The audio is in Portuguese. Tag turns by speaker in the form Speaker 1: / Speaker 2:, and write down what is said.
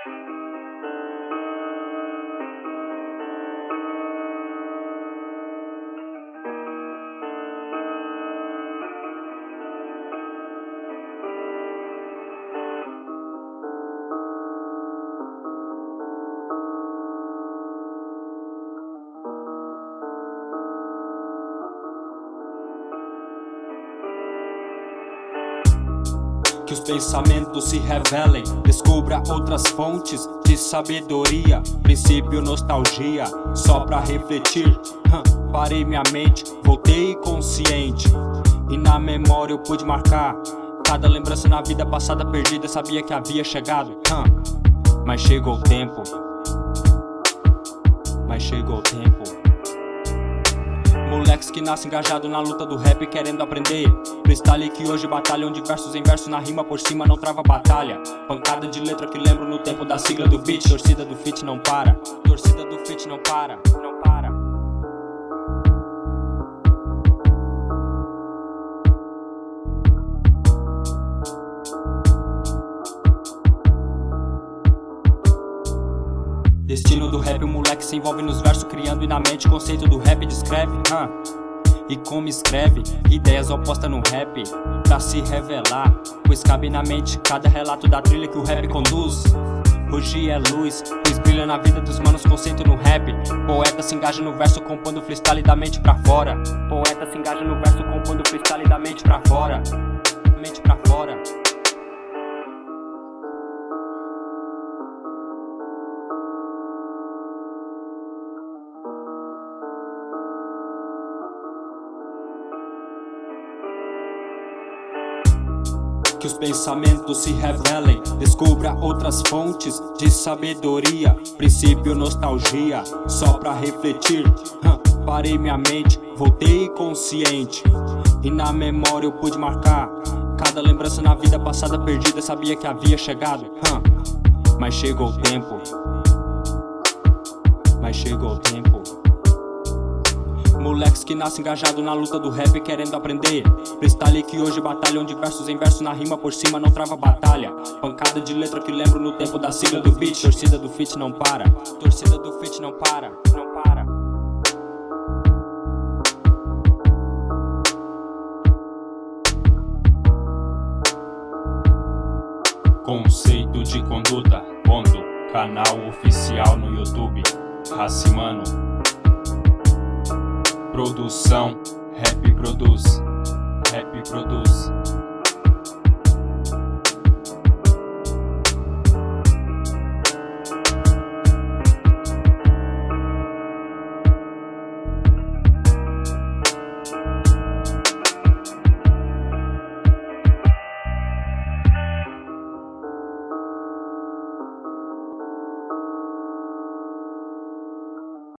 Speaker 1: Que os pensamentos se revelem, descubra outras fontes de sabedoria, princípio, nostalgia, só pra refletir. Parei minha mente, voltei consciente, e na memória eu pude marcar cada lembrança na vida passada perdida, sabia que havia chegado. Mas chegou o tempo, mas chegou o tempo. Moleques que nascem engajado na luta do rap querendo aprender. Freestyle que hoje batalham de versos em verso, na rima por cima não trava batalha. Pancada de letra que lembro no tempo da sigla do beat. Torcida do feat não para, torcida do feat não para, não para. Destino do rap, o moleque se envolve nos versos, criando e na mente conceito do rap descreve. E como escreve, ideias opostas no rap, pra se revelar, pois cabe na mente cada relato da trilha que o rap conduz. Hoje é luz, pois brilha na vida dos manos conceito no rap. Poeta se engaja no verso compondo freestyle da mente pra fora. Poeta se engaja no verso compondo freestyle da mente pra fora. Mente pra fora. Que os pensamentos se revelem, descubra outras fontes de sabedoria, princípio, nostalgia, só pra refletir. Parei minha mente, voltei consciente, e na memória eu pude marcar cada lembrança na vida passada perdida, sabia que havia chegado. Mas chegou o tempo, mas chegou o tempo. Moleques que nascem engajado na luta do rap querendo aprender. Freestyle que hoje batalham de versos em verso, na rima por cima não trava batalha. Pancada de letra que lembro no tempo da sigla do beat. Torcida do feat não para, torcida do feat não para, não para.
Speaker 2: Conceito de conduta, ponto, canal oficial no YouTube, Racimano. Produção, rap produz, rap produz.